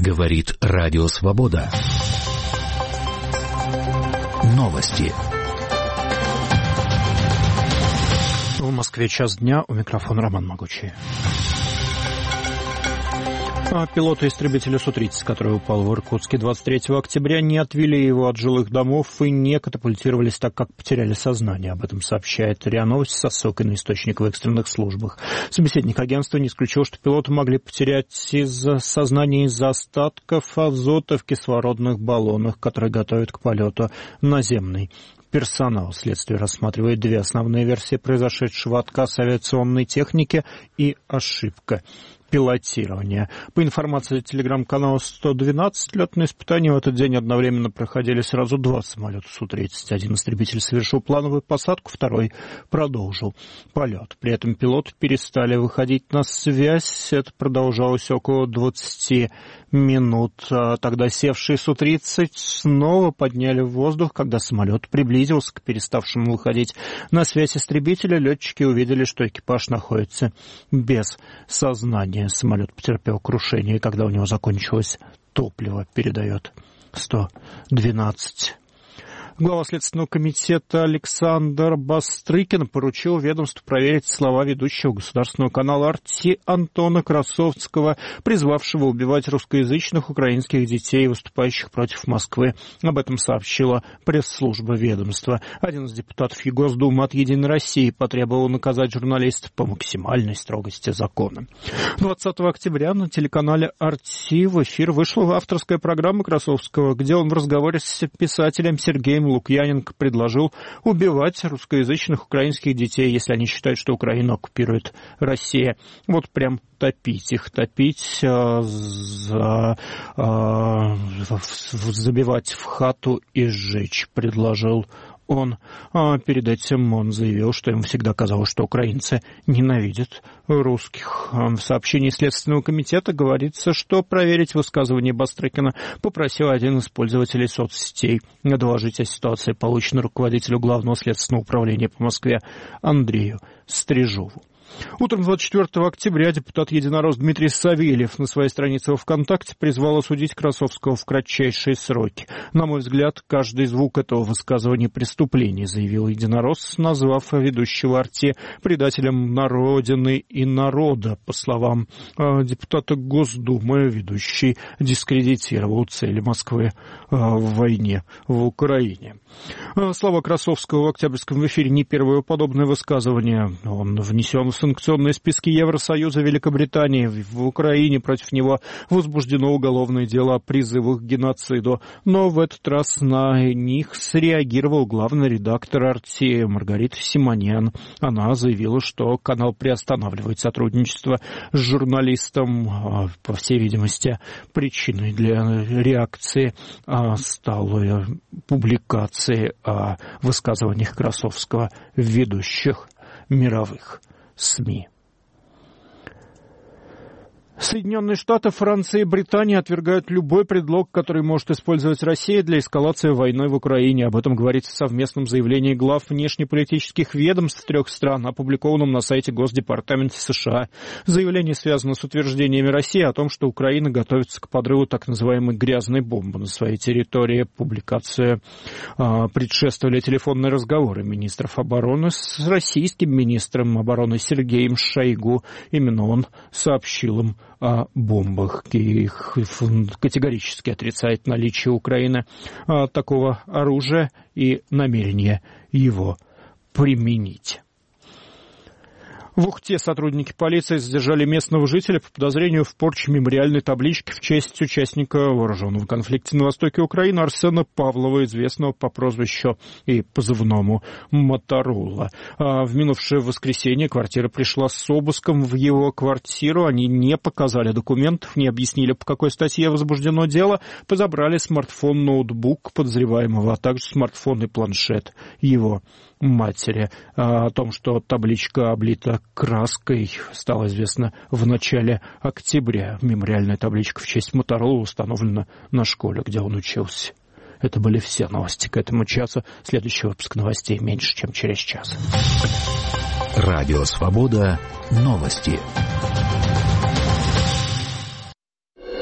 Говорит Радио Свобода. Новости. В Москве час дня. У микрофона Роман Могучий. Пилоты истребителя Су-30, который упал в Иркутске 23 октября, не отвели его от жилых домов и не катапультировались, так как потеряли сознание. Об этом сообщает РИА Новости со ссылкой на источник в экстренных службах. Собеседник агентства не исключил, что пилоты могли потерять сознание из-за остатков азота в кислородных баллонах, которые готовят к полету наземный персонал. Следствие рассматривает две основные версии произошедшего: отказ авиационной техники и ошибка пилотирования. По информации телеграм-канала 112, летные испытания в этот день одновременно проходили сразу два самолета Су-30. Один истребитель совершил плановую посадку, второй продолжил полет. При этом пилоты перестали выходить на связь. Это продолжалось около 20 минут. Тогда севшие Су-30 снова подняли в воздух. Когда самолет приблизился к переставшему выходить на связь истребителя, летчики увидели, что экипаж находится без сознания. Самолет потерпел крушение, когда у него закончилось топливо, передает 112. Глава Следственного комитета Александр Бастрыкин поручил ведомству проверить слова ведущего государственного канала «Арти» Антона Красовского, призвавшего убивать русскоязычных украинских детей, выступающих против Москвы. Об этом сообщила пресс-служба ведомства. Один из депутатов Госдумы от «Единой России» потребовал наказать журналистов по максимальной строгости закона. 20 октября на телеканале «Арти» в эфир вышла авторская программа Красовского, где он в разговоре с писателем Сергеем Лукьяненко предложил убивать русскоязычных украинских детей, если они считают, что Украину оккупирует Россия. Вот прям топить их, забивать в хату и сжечь, предложил он. Перед этим он заявил, что ему всегда казалось, что украинцы ненавидят русских. В сообщении Следственного комитета говорится, что проверить высказывание Бастрыкина попросил один из пользователей соцсетей. Доложить о ситуации получено руководителю Главного следственного управления по Москве Андрею Стрижову. Утром 24 октября депутат-единорос Дмитрий Савельев на своей странице во ВКонтакте призвал осудить Красовского в кратчайшие сроки. На мой взгляд, каждый звук этого высказывания преступления, заявил единорос, назвав ведущего «Арти» предателем Родины и народа. По словам депутата Госдумы, ведущий дискредитировал цели Москвы в войне в Украине. Слова Красовского в октябрьском эфире не первое подобное высказывание. Он внесен в санкционные списки Евросоюза, Великобритании. В Украине против него возбуждено уголовное дело о призывах к геноциду. Но в этот раз на них среагировал главный редактор «Арти» Маргарита Симоньян. Она заявила, что канал приостанавливает сотрудничество с журналистом. По всей видимости, причиной для реакции стала публикация о высказываниях Красовского в ведущих мировых СМИ. Соединенные Штаты, Франция и Британия отвергают любой предлог, который может использовать Россия для эскалации войны в Украине. Об этом говорится в совместном заявлении глав внешнеполитических ведомств трех стран, опубликованном на сайте Госдепартамента США. Заявление связано с утверждениями России о том, что Украина готовится к подрыву так называемой грязной бомбы на своей территории. Публикация предшествовали телефонные разговоры министров обороны с российским министром обороны Сергеем Шойгу. Именно он сообщил им о бомбах. Их категорически отрицает наличие Украины такого оружия и намерение его применить. В Ухте сотрудники полиции задержали местного жителя по подозрению в порче мемориальной таблички в честь участника вооруженного конфликта на востоке Украины Арсена Павлова, известного по прозвищу и позывному Моторола. В минувшее воскресенье квартира пришла с обыском в его квартиру. Они не показали документов, не объяснили, по какой статье возбуждено дело. Подобрали смартфон, ноутбук подозреваемого, а также смартфон и планшет его матери. О том, что табличка облита краской, стало известно в начале октября. Мемориальная табличка в честь Моторола установлена на школе, где он учился. Это были все новости к этому часу. Следующий выпуск новостей меньше, чем через час. Радио Свобода. Новости.